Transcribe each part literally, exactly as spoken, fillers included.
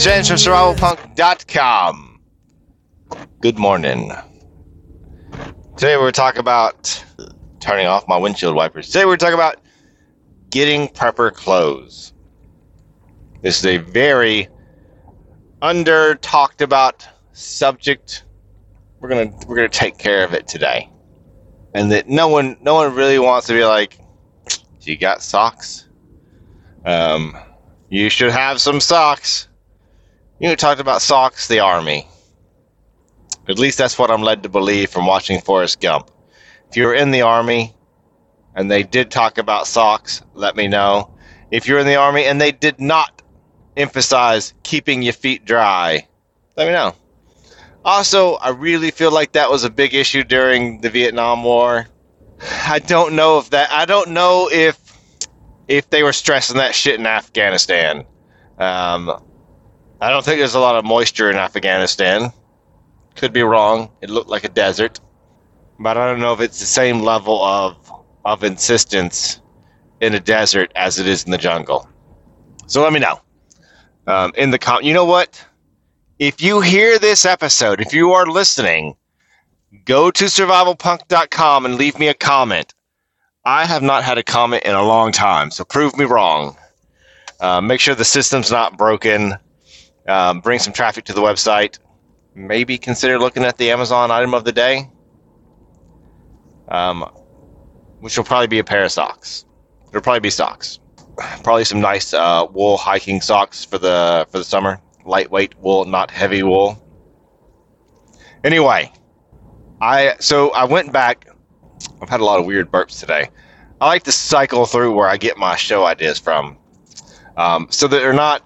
James from survival punk dot com. Good morning. Today we're talking about turning off my windshield wipers. Today we're talking about getting prepper clothes. This is a very under talked about subject. We're gonna we're gonna take care of it today, and that no one no one really wants to be like, you got socks? Um, you should have some socks. You know, talked about socks, the army. At least that's what I'm led to believe from watching Forrest Gump. If you were in the army and they did talk about socks, let me know. If you're in the army and they did not emphasize keeping your feet dry, let me know. Also, I really feel like that was a big issue during the Vietnam War. I don't know if that, I don't know if, if they were stressing that shit in Afghanistan. Um, I don't think there's a lot of moisture in Afghanistan. Could be wrong. It looked like a desert. But I don't know if it's the same level of of insistence in a desert as it is in the jungle. So let me know. Um, in the com- you know what? If you hear this episode, if you are listening, go to survival punk dot com and leave me a comment. I have not had a comment in a long time, so prove me wrong. Uh, make sure the system's not broken. Um, bring some traffic to the website. Maybe consider looking at the Amazon item of the day, um, which will probably be a pair of socks. It'll probably be socks. Probably some nice uh, wool hiking socks for the for the summer. Lightweight wool, not heavy wool. Anyway, I so I went back. I've had a lot of weird burps today. I like to cycle through where I get my show ideas from, um, so that they're not.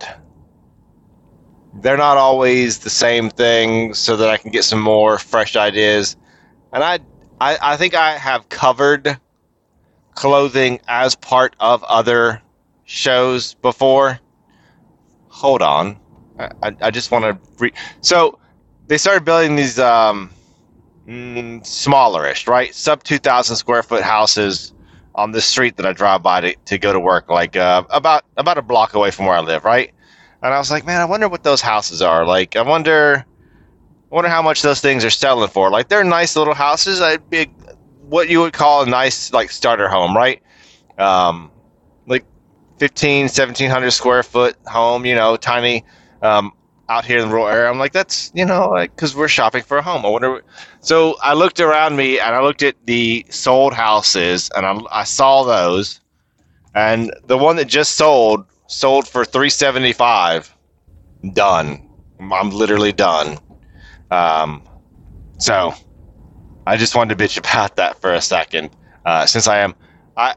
They're not always the same thing, so that I can get some more fresh ideas. And I, I, I think I have covered clothing as part of other shows before. Hold on. I, I just want to... Re- so, they started building these um, mm, smallerish, right? Sub two thousand square foot houses on this street that I drive by to, to go to work, like uh, about about a block away from where I live, right? And I was like, man, I wonder what those houses are. Like, I wonder, I wonder how much those things are selling for. Like, they're nice little houses. I'd be what you would call a nice, like, starter home, right? Um, like fifteen, seventeen hundred square foot home, you know, tiny, um, out here in the rural area. I'm like, that's, you know, like, because we're shopping for a home. I wonder. So I looked around me and I looked at the sold houses and I, I saw those. And the one that just sold. Sold for three seventy-five. Done. I'm literally done. Um, so I just wanted to bitch about that for a second. Uh, since I am, I,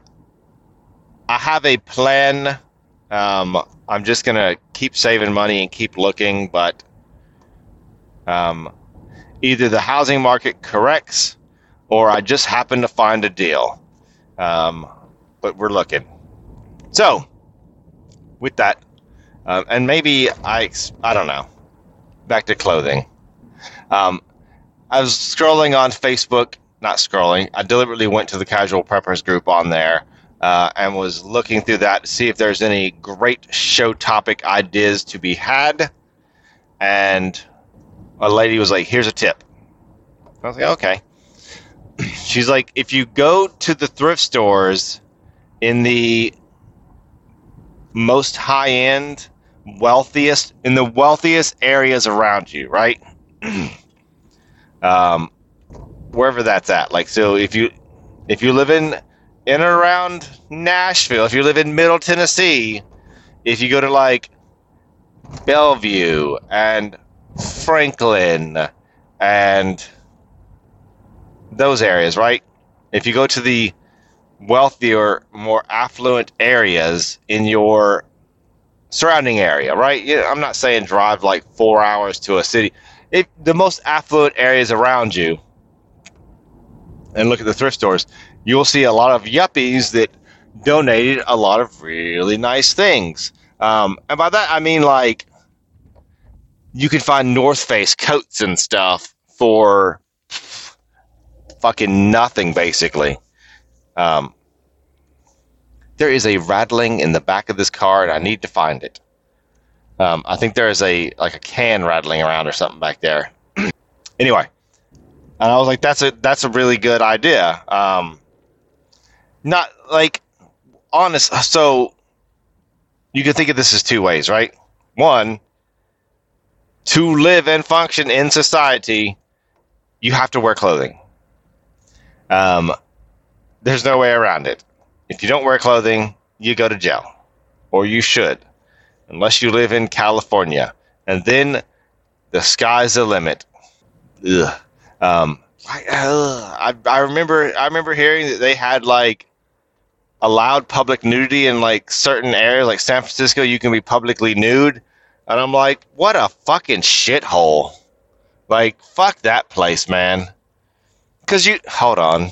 I have a plan. Um, I'm just gonna keep saving money and keep looking, but um, either the housing market corrects, or I just happen to find a deal. Um, but we're looking. So. With that, um, and maybe I, I don't know, back to clothing. Um, I was scrolling on Facebook, not scrolling, I deliberately went to the Casual Preppers group on there uh, and was looking through that to see if there's any great show topic ideas to be had. And a lady was like, here's a tip. I was like, okay. She's like, if you go to the thrift stores in the most high-end, wealthiest, in the wealthiest areas around you, right? um, wherever that's at. Like, so if you if you live in in and around Nashville, if you live in Middle Tennessee, if you go to like Bellevue and Franklin and those areas, right? If you go to the wealthier, more affluent areas in your surrounding area, right? Yeah, I'm not saying drive like four hours to a city. If the most affluent areas around you, and look at the thrift stores, you'll see a lot of yuppies that donated a lot of really nice things. Um, and by that, I mean like you can find North Face coats and stuff for fucking nothing, basically. Um, there is a rattling in the back of this car, and I need to find it. Um, I think there is a like a can rattling around or something back there. Anyway, and I was like, that's a that's a really good idea. Um, not like honest. So you can think of this as two ways, right? One, to live and function in society, you have to wear clothing. Um, there's no way around it. If you don't wear clothing, you go to jail, or you should, unless you live in California, and then the sky's the limit. Ugh. Um, I, uh, I I remember I remember hearing that they had like allowed public nudity in like certain areas, like San Francisco. You can be publicly nude, and I'm like, what a fucking shithole! Like, fuck that place, man. Because you hold on,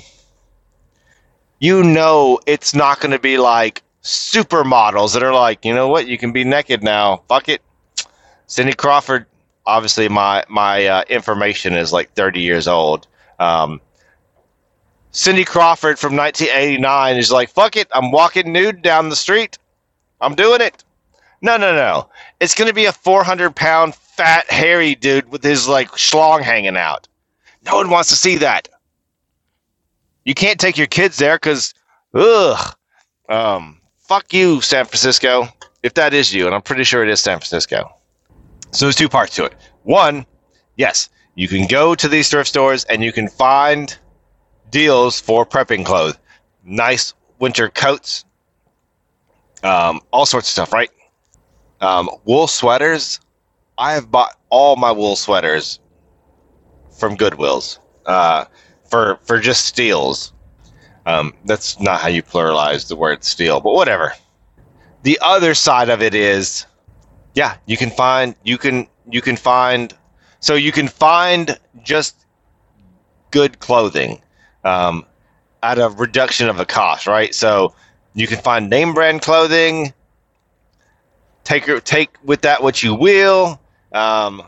you know it's not going to be like supermodels that are like, you know what, you can be naked now. Fuck it. Cindy Crawford. Obviously, my my uh, information is like thirty years old. Um, Cindy Crawford from nineteen eighty-nine is like, fuck it, I'm walking nude down the street. I'm doing it. No, no, no. It's going to be a four hundred pound fat hairy dude with his like schlong hanging out. No one wants to see that. You can't take your kids there because, ugh. Um, fuck you, San Francisco. If that is you, and I'm pretty sure it is San Francisco. So there's two parts to it. One, yes, you can go to these thrift stores and you can find deals for prepping clothes. Nice winter coats, um, all sorts of stuff, right? Um, wool sweaters. I have bought all my wool sweaters from Goodwills uh, for for just steals. Um, that's not how you pluralize the word steal, but whatever. The other side of it is, yeah, you can find you can you can find so you can find just good clothing um, at a reduction of the cost, right? So you can find name brand clothing. Take take with that what you will. Um,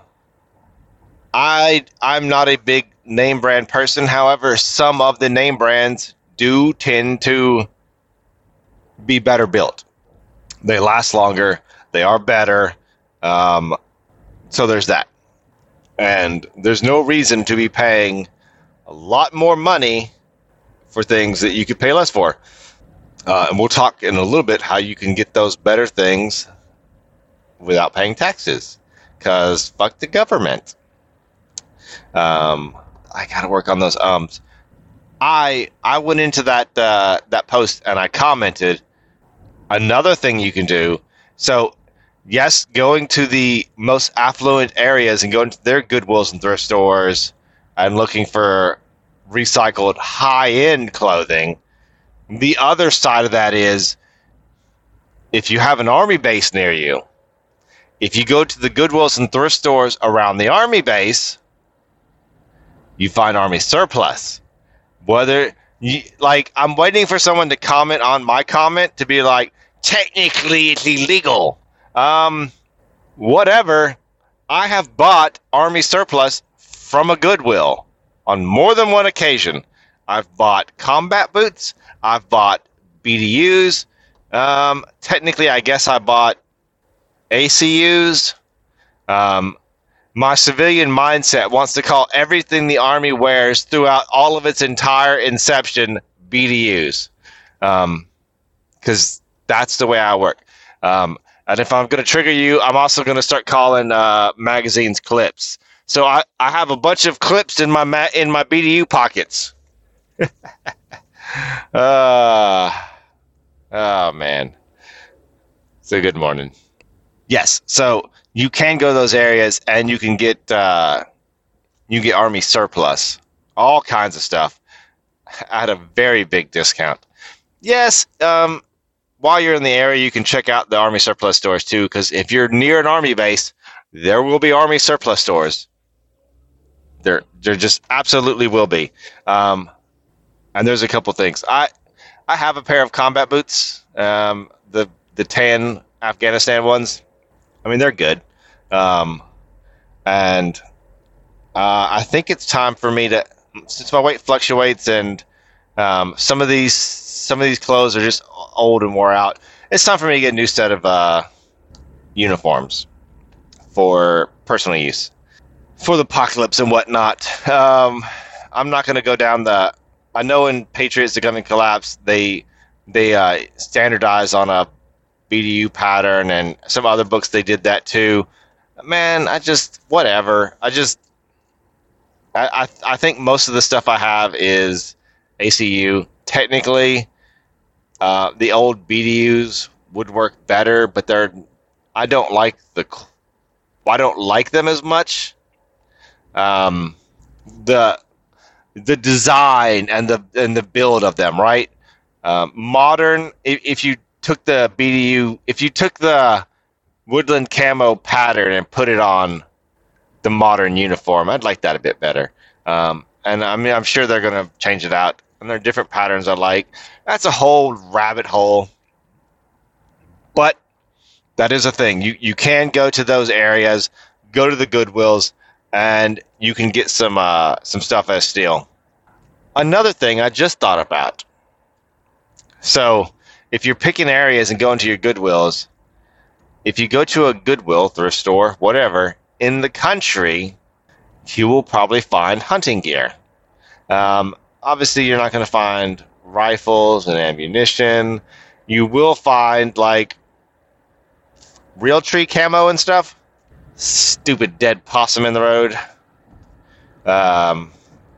I I'm not a big name brand person. However, some of the name brands do tend to be better built. They last longer. They are better. Um, so there's that. And there's no reason to be paying a lot more money for things that you could pay less for. Uh, and we'll talk in a little bit how you can get those better things without paying taxes. Because fuck the government. Um, I got to work on those ums. I I went into that uh, that post and I commented another thing you can do. So, yes, going to the most affluent areas and going to their Goodwills and thrift stores and looking for recycled high-end clothing. The other side of that is if you have an army base near you, if you go to the Goodwills and thrift stores around the army base, you find army surplus. Whether you, like, I'm waiting for someone to comment on my comment to be like, technically it's illegal. Um, whatever. I have bought army surplus from a Goodwill on more than one occasion. I've bought combat boots. I've bought B D Us. Um, technically, I guess I bought A C Us. Um, my civilian mindset wants to call everything the Army wears throughout all of its entire inception B D Us. Um, because that's the way I work. Um, and if I'm going to trigger you, I'm also going to start calling uh, magazines clips. So I, I have a bunch of clips in my ma- in my B D U pockets. uh, oh, man. So good morning. Yes, so you can go to those areas and you can get uh, you get Army surplus, all kinds of stuff at a very big discount. Yes, um, while you're in the area, you can check out the Army surplus stores too, because if you're near an Army base, there will be Army surplus stores. There, there just absolutely will be. Um, and there's a couple things. I, I have a pair of combat boots, um, the the tan Afghanistan ones. I mean, they're good. Um, and uh, I think it's time for me to, since my weight fluctuates and um, some of these some of these clothes are just old and wore out, it's time for me to get a new set of uh, uniforms. for personal use, for the apocalypse and whatnot. Um, I'm not going to go down the. I know in Patriots the Gun Collapse they they uh, standardize on a B D U pattern, and some other books they did that too. Man, I just whatever. I just I I, I think most of the stuff I have is A C U. Technically, uh, the old B D Us would work better, but they're I don't like the I don't like them as much. Um, the the design and the and the build of them, right? Um, modern. If, if you took the B D U, if you took the woodland camo pattern and put it on the modern uniform, I'd like that a bit better. Um, and I mean, I'm sure they're going to change it out, and there are different patterns I like. That's a whole rabbit hole, but that is a thing. You you can go to those areas, go to the Goodwills, and you can get some uh, some stuff as steel. Another thing I just thought about. So, if you're picking areas and going to your Goodwills, if you go to a Goodwill, thrift store, whatever, in the country, you will probably find hunting gear. Um, obviously, you're not going to find rifles and ammunition. You will find, like, Realtree camo and stuff. Stupid dead possum in the road. Um,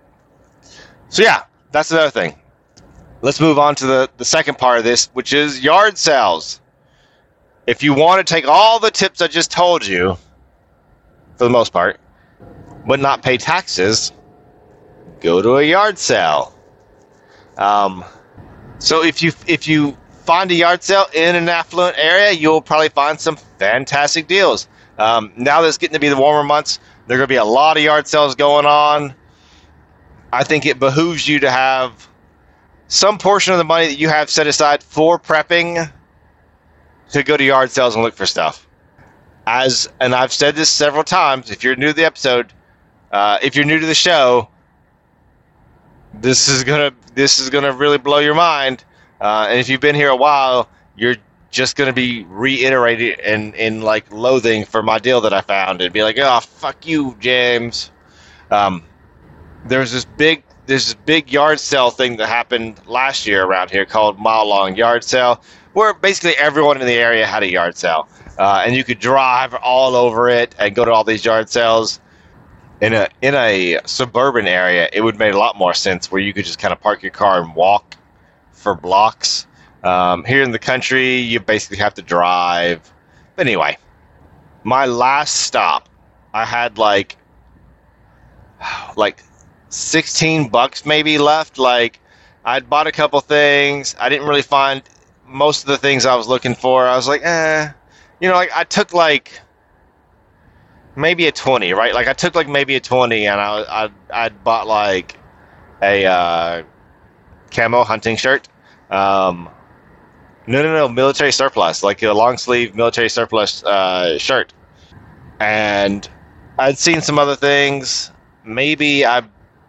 so, yeah, that's another thing. Let's move on to the, the second part of this, which is yard sales. If you want to take all the tips I just told you, for the most part, but not pay taxes, go to a yard sale. Um, so if you if you find a yard sale in an affluent area, you'll probably find some fantastic deals. Um, now that it's getting to be the warmer months, there are going to be a lot of yard sales going on. I think it behooves you to have some portion of the money that you have set aside for prepping to go to yard sales and look for stuff. As and I've said this several times, if you're new to the episode, uh, if you're new to the show, this is gonna this is gonna really blow your mind. Uh, and if you've been here a while, you're just gonna be reiterated in in like loathing for my deal that I found and be like, oh fuck you, James. Um, there's this big there's this big yard sale thing that happened last year around here called Mile Long Yard Sale, where basically everyone in the area had a yard sale. Uh, and you could drive all over it and go to all these yard sales. In a in a suburban area, it would make a lot more sense where you could just kind of park your car and walk for blocks. Um, here in the country, you basically have to drive. But anyway, my last stop, I had like like sixteen bucks maybe left. Like I'd bought a couple things. I didn't really find most of the things I was looking for. I was like, eh. You know, like I took like maybe a twenty, right? Like I took like maybe a twenty, and I I I'd bought like a uh, camo hunting shirt. Um, no, no, no, military surplus, like a long sleeve military surplus uh, shirt. And I'd seen some other things. Maybe I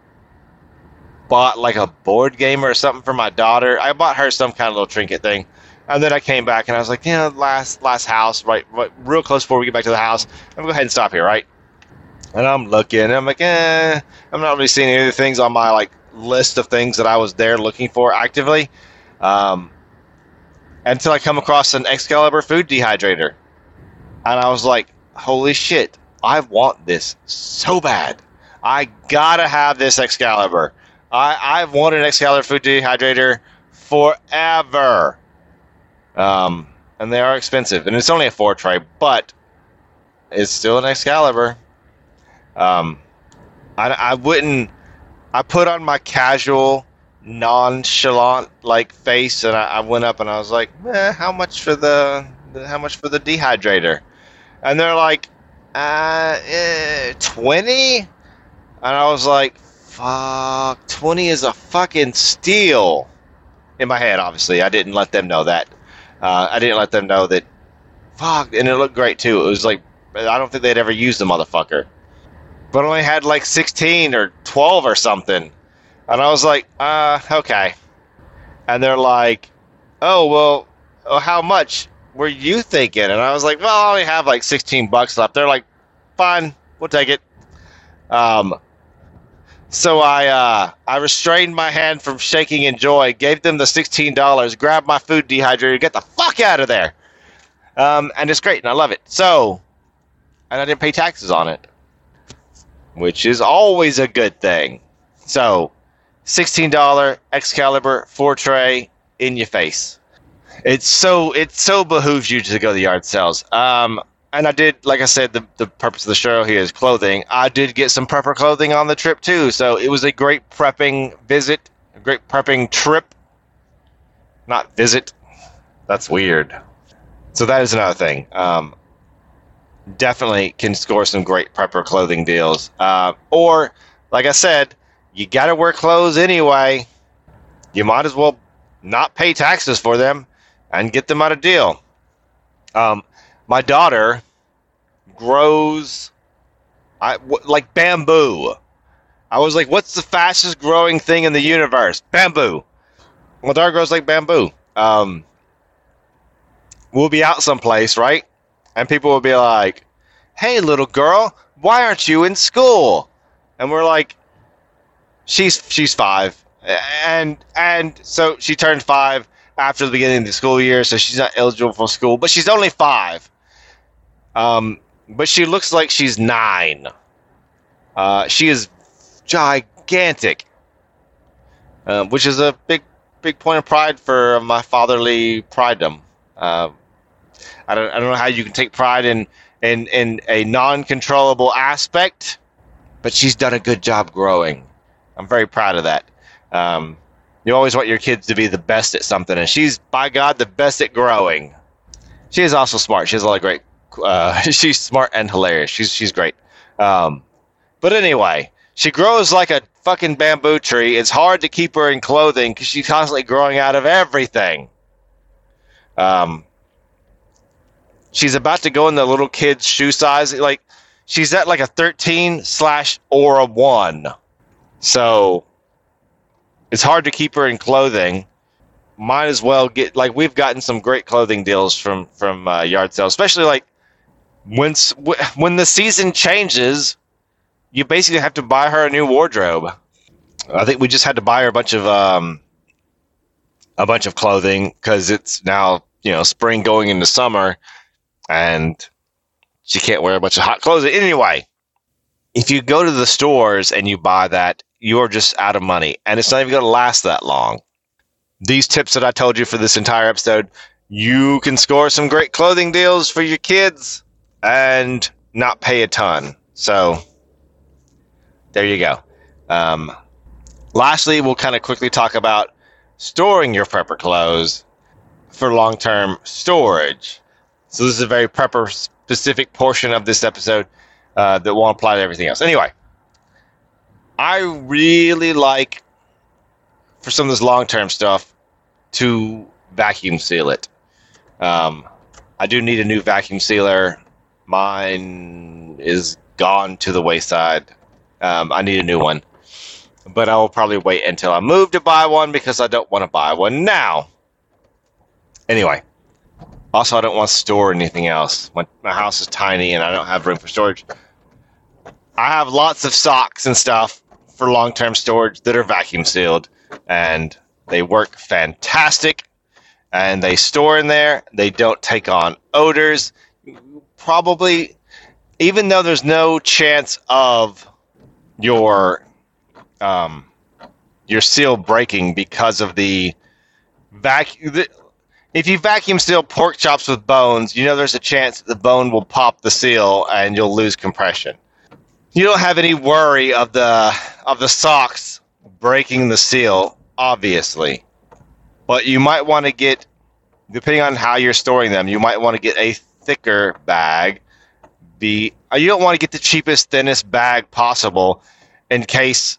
bought like a board game or something for my daughter. I bought her some kind of little trinket thing. And then I came back and I was like, you know, last last house, right, right, real close before we get back to the house. I'm gonna go ahead and stop here, right? And I'm looking, and I'm like, eh, I'm not really seeing any of the things on my like list of things that I was there looking for actively, um, until I come across an Excalibur food dehydrator, and I was like, holy shit, I want this so bad. I gotta have this Excalibur. I I've wanted an Excalibur food dehydrator forever. Um, and they are expensive, and it's only a four tray, but it's still an Excalibur. Um, I, I wouldn't. I put on my casual, nonchalant like face, and I, I went up and I was like, eh, "How much for the, the how much for the dehydrator?" And they're like, "Uh, eh, twenty." And I was like, "Fuck, twenty is a fucking steal." In my head, obviously, I didn't let them know that. Uh, I didn't let them know that, fuck, and it looked great too. It was like, I don't think they'd ever used the motherfucker. But only had like sixteen or twelve or something. And I was like, uh, okay. And they're like, oh, well, how much were you thinking? And I was like, well, I only have like sixteen bucks left. They're like, fine, we'll take it. Um, so I uh, I restrained my hand from shaking in joy, gave them the sixteen dollars, grabbed my food dehydrator, get the fuck out of there. Um, and it's great, and I love it. So, and I didn't pay taxes on it, which is always a good thing. So, sixteen dollars Excalibur four tray in your face. It's so it so behooves you to go to the yard sales. Um, and I did, like I said, the, the purpose of the show here is clothing. I did get some prepper clothing on the trip too, so it was a great prepping visit, a great prepping trip. Not visit. That's weird. So that is another thing. Um, definitely can score some great prepper clothing deals. Uh, or, like I said, you got to wear clothes anyway. You might as well not pay taxes for them and get them at a deal. Um, my daughter grows I, w- like bamboo. I was like, what's the fastest growing thing in the universe? Bamboo. My daughter grows like bamboo. Um, we'll be out someplace, right? And people will be like, hey, little girl, why aren't you in school? And we're like, she's she's five. And and so she turned five after the beginning of the school year, so she's not eligible for school, but she's only five. Um, but she looks like she's nine. Uh, she is gigantic, uh, which is a big, big point of pride for my fatherly pridedom. Uh, I don't, I don't know how you can take pride in, in, in a non-controllable aspect, but she's done a good job growing. I'm very proud of that. Um, you always want your kids to be the best at something, and she's, by God, the best at growing. She is also smart. She has a lot of great. Uh, she's smart and hilarious. She's she's great. Um, but anyway, she grows like a fucking bamboo tree. It's hard to keep her in clothing because she's constantly growing out of everything. Um, she's about to go in the little kid's shoe size. Like she's at like a thirteen slash or a one. So it's hard to keep her in clothing. Might as well get, like, we've gotten some great clothing deals from from uh, yard sales, especially like when when the season changes, you basically have to buy her a new wardrobe. I think we just had to buy her a bunch of um a bunch of clothing because it's now, you know, spring going into summer, and she can't wear a bunch of hot clothes anyway. If you go to the stores and you buy that, you're just out of money, and it's not even going to last that long. These tips that I told you for this entire episode, you can score some great clothing deals for your kids and not pay a ton. So there you go. Um, lastly, we'll kind of quickly talk about storing your prepper clothes for long-term storage. So this is a very prepper-specific portion of this episode uh, that won't apply to everything else. Anyway, I really like, for some of this long-term stuff, to vacuum seal it. Um, I do need a new vacuum sealer. Mine is gone to the wayside. Um, I need a new one. But I will probably wait until I move to buy one because I don't want to buy one now. Anyway. Also, I don't want to store anything else. My, my house is tiny and I don't have room for storage. I have lots of socks and stuff for long-term storage that are vacuum sealed. And they work fantastic. And they store in there. They don't take on odors. Probably, even though there's no chance of your um, your seal breaking because of the vacuum. If you vacuum seal pork chops with bones, you know there's a chance that the bone will pop the seal and you'll lose compression. You don't have any worry of the of the socks breaking the seal, obviously. But you might want to get, depending on how you're storing them, you might want to get a thicker bag. Be you don't want to get the cheapest, thinnest bag possible in case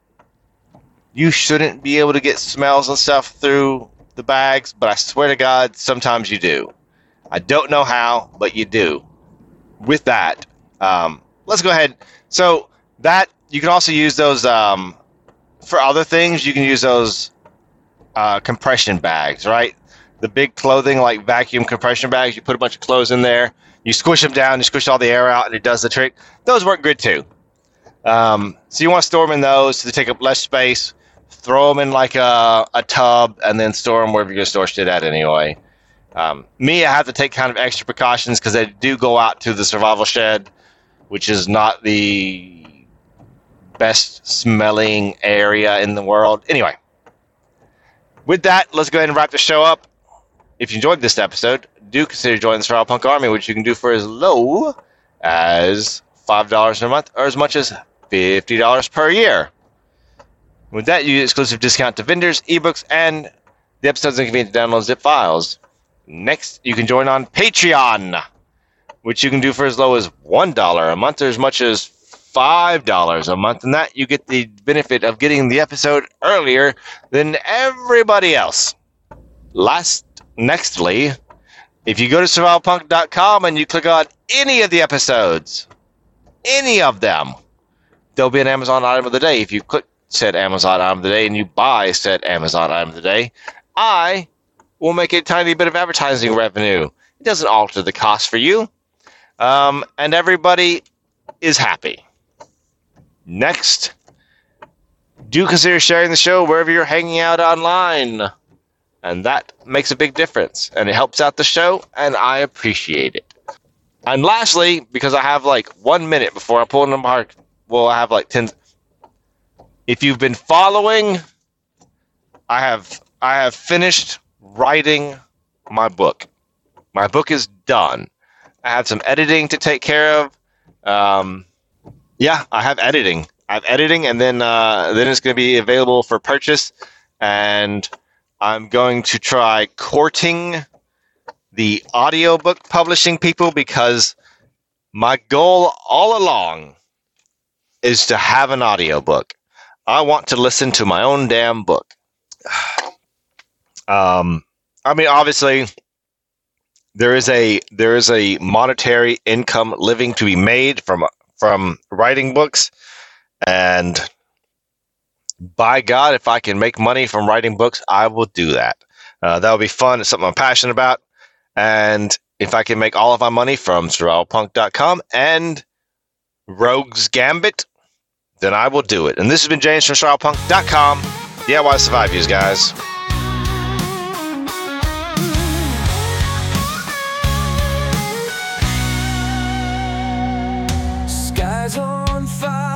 you shouldn't be able to get smells and stuff through the bags, but I swear to God, sometimes you do. I don't know how, but you do. With that, um, let's go ahead. So that, you can also use those um, for other things. You can use those uh, compression bags, right? The big clothing, like vacuum compression bags. You put a bunch of clothes in there. You squish them down, you squish all the air out, and it does the trick. Those work good too. Um, so you want to store them in those so they take up less space. Throw them in like a, a tub, and then store them wherever you're going to store shit at anyway. Um, me, I have to take kind of extra precautions because I do go out to the survival shed, which is not the best smelling area in the world. Anyway, with that, let's go ahead and wrap the show up. If you enjoyed this episode, do consider joining the Survival Punk Army, which you can do for as low as five dollars a month or as much as fifty dollars per year. With that, you get exclusive discount to vendors, ebooks, and the episodes and convenient to download zip files. Next, you can join on Patreon, which you can do for as low as one dollar a month or as much as five dollars a month. And that, you get the benefit of getting the episode earlier than everybody else. Last, nextly, if you go to survival punk dot com and you click on any of the episodes, any of them, there'll be an Amazon item of the day. If you click said Amazon item of the day and you buy said Amazon item of the day, I will make a tiny bit of advertising revenue. It doesn't alter the cost for you. Um, and everybody is happy. Next, do consider sharing the show wherever you're hanging out online. And that makes a big difference. And it helps out the show, and I appreciate it. And lastly, because I have like one minute before I pull in the mark, well, I have like ten. If you've been following, I have I have finished writing my book. My book is done. I have some editing to take care of. Um, yeah, I have editing. I have editing, and then uh, then it's going to be available for purchase. And I'm going to try courting the audiobook publishing people, because my goal all along is to have an audiobook. I want to listen to my own damn book. Um, I mean, obviously, there is a there is a monetary income living to be made from from writing books, and by God, if I can make money from writing books, I will do that. Uh, that would be fun. It's something I'm passionate about. And if I can make all of my money from survival punk dot com and Rogue's Gambit, then I will do it. And this has been James from survival punk dot com. D I Y Survive, you guys. Skies on fire.